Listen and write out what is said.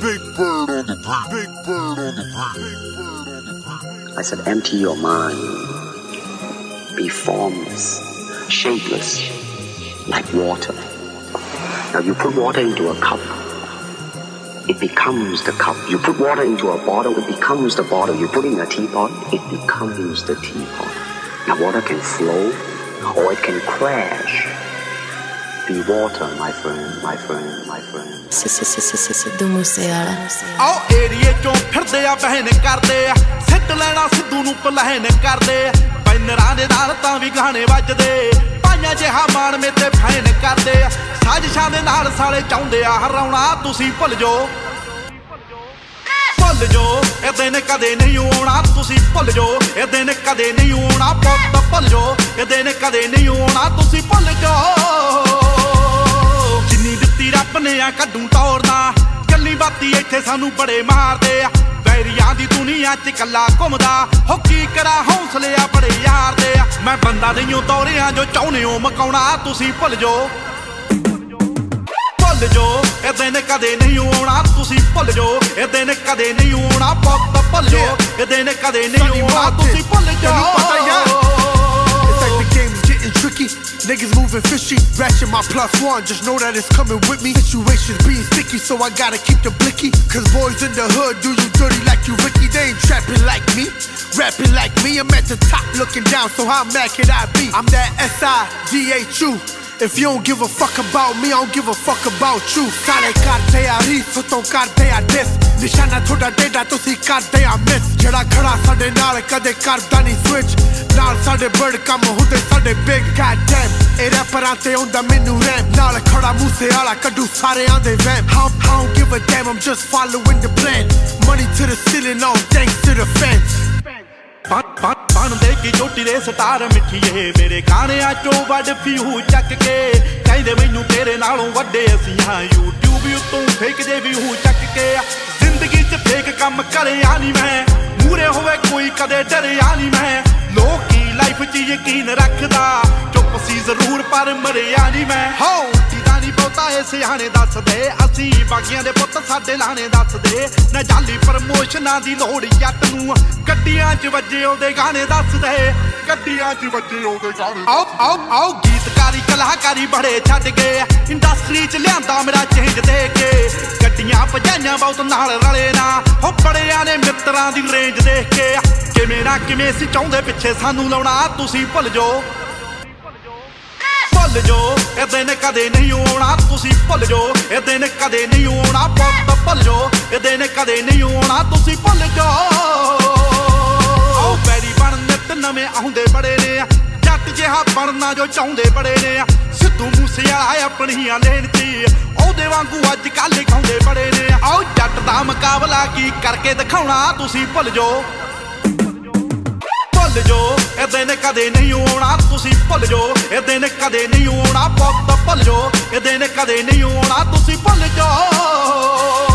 Big bird on the beat. Big bird on the beat. I said, empty your mind. Be formless, shapeless, like water. Now you put water into a cup, it becomes the cup. You put water into a bottle, it becomes the bottle. You put in a teapot, it becomes the teapot. Now water can flow or it can crash. Be water, my friend, my friend, my friend. Sidhu Moosewala ਆਓ ਏਰੀਏ ਚੋਂ ਫਿਰਦੇ ਆ ਬਹਿਨ ਕਰਦੇ ਆ ਸਿੱਟ ਲੈਣਾ ਸਿੱਧੂ ਨੂੰ ਪਲਹਿਨ ਕਰਦੇ ਬੈਨਰਾਂ ਦੇ ਨਾਲ ਤਾਂ ਵੀ ਗਾਣੇ ਵੱਜਦੇ ਪਾਈਆਂ ਜਿਹਾ ਮਾਣ ਮੇਤੇ ਫੈਨ ਕਰਦੇ ਆ ਸਾਜ਼ਿਸ਼ਾਂ ਦੇ ਨਾਲ ਸਾਲੇ ਚਾਹੁੰਦੇ ਆ ਹਰਾਉਣਾ ਤੁਸੀਂ ਭੁੱਲ ਜਾਓ ਭੁੱਲ ਜਾਓ ਇਹ ਦਿਨ ਕਦੇ ਨਹੀਂ ਆਉਣਾ ਤੁਸੀਂ ਭੁੱਲ ਜਾਓ ਇਹ ਦਿਨ ਕਦੇ ਨਹੀਂ ਆਉਣਾ ਪੁੱਤ ਭੁੱਲ ਜਾਓ ਇਹ ਦਿਨ ਕਦੇ ਨਹੀਂ ਆਉਣਾ ਤੁਸੀਂ ਭੁੱਲ ਜਾਓ ਜਿੰਨੀ ਦਿੱਤੀ ਰੱਬ ਨੇ ਆ ਕੱਢੂ ਤੋੜਨਾ ਗੱਲੀ ਬਾਤੀ ਇੱਥੇ ਸਾਨੂੰ ਬੜੇ ਮਾਰਦੇ ਆ ਵੈਰੀਆਂ ਦੀ ਦੁਨੀਆ 'ਚ ਕੱਲਾ ਘੁੰਮਦਾ ਹੋ ਕੀ ਕਰਾਂ ਹੌਸਲੇ ਆ ਬੜੇ ਯਾਰ ਦੇ ਆ ਮੈਂ ਬੰਦਾ ਨਹੀਂ ਤੋਰਿਆ ਜੋ ਚਾਹੁੰਦੇ ਹੋ ਮਕਾਉਣਾ ਤੁਸੀਂ ਭੁੱਲ ਜਾਓ ਭੁੱਲ ਜਾਓ ਇਹ ਦਿਨ ਕਦੇ ਨਹੀਂ ਆਉਣਾ ਤੁਸੀਂ ਭੁੱਲ ਜਾਓ ਇਹ ਦਿਨ ਕਦੇ ਨਹੀਂ ਆਉਣਾ ਪੁੱਤ ਭੁੱਲ ਜਾਓ ਇਹ ਦਿਨ ਕਦੇ ਨਹੀਂ ਆਉਣਾ ਤੁਸੀਂ ਭੁੱਲ ਜਾਓ Tricky, niggas moving fishy, ratchet my +1, just know that it's coming with me. Situations being sticky, so I gotta keep the blicky. Cause boys in the hood do you dirty like you Ricky. They ain't trapping like me, rapping like me. I'm at the top looking down, so how mad can I be? I'm that S-I-D-H-U. If you don't give a fuck about me, I don't give a fuck about you. Sale ਕਰਦੇ ਆ ਰੀਸ ਤੋਂ ਕਰਦੇ ਆ ਡਿਸ ਨਿਸ਼ਾਨਾ ਤੁਹਾਡਾ ਡੇਡਾ ਤੁਸੀਂ ਕਰਦੇ ਆ ਮਿਸ ਜਿਹੜਾ ਖੜਾ ਸਾਡੇ ਨਾਲ ਕਦੇ ਕਰਦਾ ਨਹੀਂ ਸਵਿਚ ਨਾਲ ਸਾਡੇ ਬਰਡ ਕੰਮ ਹੁੰਦੇ ਸਾਡੇ ਬਿਗ ਗॉड ਡੈਮ ਇਹ ਰੈਪਰਾਂ ਤੇ ਹੁੰਦਾ ਮੈਨੂੰ ਰੈਮ ਨਾਲ ਖੜਾ ਮੂਸੇ ਵਾਲਾ ਕੱਢੂ ਸਾਰਿਆਂ ਦੇ ਵੈਮ I don't give a damn, I'm just following the plan. Money to the ceiling, all thanks to the fans. ਬਣ ਦੇ ਕੀ ਚੋਟੀ ਦੇ ਸਟਾਰ ਮਿੱਠੀਏ ਮੇਰੇ ਗਾਣਿਆਂ ਚੋਂ ਵੱਡ ਫਿਊ ਚੱਕ ਕੇ ਕਹਿੰਦੇ ਮੈਨੂੰ ਤੇਰੇ ਨਾਲੋਂ ਵੱਡੇ ਅਸੀਂ ਹਾਂ YouTube ਉੱਤੋਂ ਫੇਕ ਜੇ ਵੀ ਹੂ ਚੱਕ ਕੇ ਜ਼ਿੰਦਗੀ 'ਚ ਫੇਕ ਕੰਮ ਕਰਿਆ ਨਹੀਂ ਮੈਂ ਮੂਰੇ ਹੋਵੇ ਕੋਈ ਕਦੇ ਡਰਿਆ ਨਹੀਂ ਮੈਂ ਲੋਕੀ ਲਾਈਫ 'ਚ ਯਕੀਨ ਰੱਖਦਾ ਚੁੱਪ ਸੀ ਜ਼ਰੂਰ ਪਰ ਮਰਿਆ ਨਹੀਂ ਮੈਂ ਹੋ ਜਿੱਦਾਂ ਨਹੀਂ ਬਹੁਤਾ ਇਹ ਸਿਆਣੇ ਦੱਸਦੇ ਅਸੀਂ ਬਾਗੀਆਂ ਦੇ ਪੁੱਤ ਸਾਡੇ ਲਾਣੇ ਦੱਸਦੇ ਨਾ ਜਾਲੀ ਪ੍ਰਮੋਸ਼ਨਾਂ ਦੀ ਲੋੜ ਜੱਟ ਨੂੰ ਗੱਡੀਆਂ 'ਚ ਵੱਜੇ ਉਹਦੇ ਗਾਣੇ ਦੱਸਦੇ ਗੱਡੀਆਂ 'ਚ ਵੱਜੇ ਉਹਦੇ ਗਾਣੇ ਆਓ ਗੀਤਕਾਰੀ ਕਲਾਕਾਰੀ ਬੜੇ ਛੱਡ ਗਏ ਇੰਡਸਟਰੀ 'ਚ ਲਿਆਂਦਾ ਮੇਰਾ ਚੇਂਜ ਦੇ ਕੇ ਗੱਡੀਆਂ ਭਜਾਈਆਂ ਬਹੁਤ ਨਾਲ ਰਲੇ ਨਾ ਹੋ ਬੜਿਆਂ ਨੇ ਮਿੱਤਰਾਂ ਦੀ ਰੇਂਜ ਦੇਖ ਕੇ ਕਿਵੇਂ ਨਾ ਕਿਵੇਂ ਸੀ ਚਾਹੁੰਦੇ ਪਿੱਛੇ ਸਾਨੂੰ ਲਾਉਣਾ ਤੁਸੀਂ ਭੁੱਲ ਜਾਓ ਭੁੱਲ ਜਾਓ ਇਹ ਦਿਨ ਕਦੇ ਨਹੀਂ ਆਉਣਾ ਤੁਸੀਂ ਭੁੱਲ ਜਾਓ ਇਹ ਦਿਨ ਕਦੇ ਨਹੀਂ ਆਉਣਾ ਪੁੱਤ ਭੁੱਲ ਜਾਓ ਇਹ ਦਿਨ ਕਦੇ ਨਹੀਂ ਆਉਣਾ ਤੁਸੀਂ ਭੁੱਲ ਜਾਓ ਆਓ ਬੈਰੀ ਬਣ ਨਿੱਤ ਨਵੇਂ ਆਉਂਦੇ ਬੜੇ ਨੇ ਜੱਟ ਜਿਹਾ ਬਣਨਾ ਜੋ ਚਾਹੁੰਦੇ ਬੜੇ ਨੇ ਸਿੱਧੂ ਮੂਸੇਵਾਲਾ ਆਪਣੀਆਂ ਲੈਣ 'ਚ ਉਹਦੇ ਵਾਂਗੂ ਅੱਜ ਕੱਲ੍ਹ ਗਾਉਂਦੇ ਬੜੇ ਨੇ ਆਓ ਜੱਟ ਦਾ ਮੁਕਾਬਲਾ ਕੀ ਕਰਕੇ ਦਿਖਾਉਣਾ ਤੁਸੀਂ ਭੁੱਲ ਜਾਓ ਭੁੱਲ ਜਾਓ ਇਹ ਦਿਨ ਕਦੇ ਨਹੀਂ ਆਉਣਾ ਤੁਸੀਂ ਭੁੱਲ ਜਾਓ ਇਹ ਦਿਨ ਕਦੇ ਨਹੀਂ ਆਉਣਾ ਪੁੱਤ ਭੁੱਲ ਜਾਓ ਇਹ ਦਿਨ ਕਦੇ ਨਹੀਂ ਆਉਣਾ ਤੁਸੀਂ ਭੁੱਲ ਜਾਓ